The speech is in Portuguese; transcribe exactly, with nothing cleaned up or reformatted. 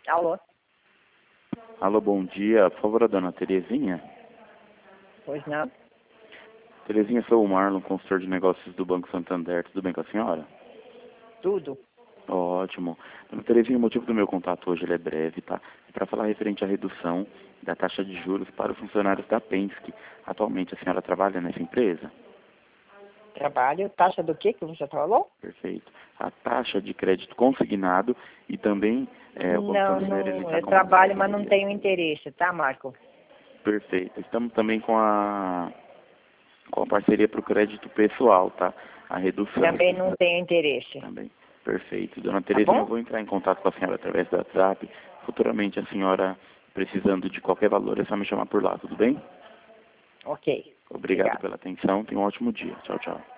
Alô? Alô, bom dia. Por favor, a dona Terezinha. Pois não? Terezinha, sou o Marlon, consultor de negócios do Banco Santander. Tudo bem com a senhora? Tudo. Ótimo. Dona Terezinha, o motivo do meu contato hoje ele é breve, tá? É para falar referente à redução da taxa de juros para os funcionários da Penske. Atualmente, a senhora trabalha nessa empresa? Trabalho. Taxa do que que você falou? Perfeito. A taxa de crédito consignado e também é, o Banco Não, Santander, ele não. está Eu com uma trabalho, mas não parceria. tenho interesse, tá, Marco? Perfeito. Estamos também com a, com a parceria para o crédito pessoal, tá? A redução. Também não tenho interesse. Também. Perfeito. Dona Tá Terezinha, eu bom? vou entrar em contato com a senhora através do WhatsApp. Futuramente, a senhora precisando de qualquer valor, é só me chamar por lá, tudo bem? Ok. Obrigado Obrigado. pela atenção. Tenha um ótimo dia. Tchau, tchau.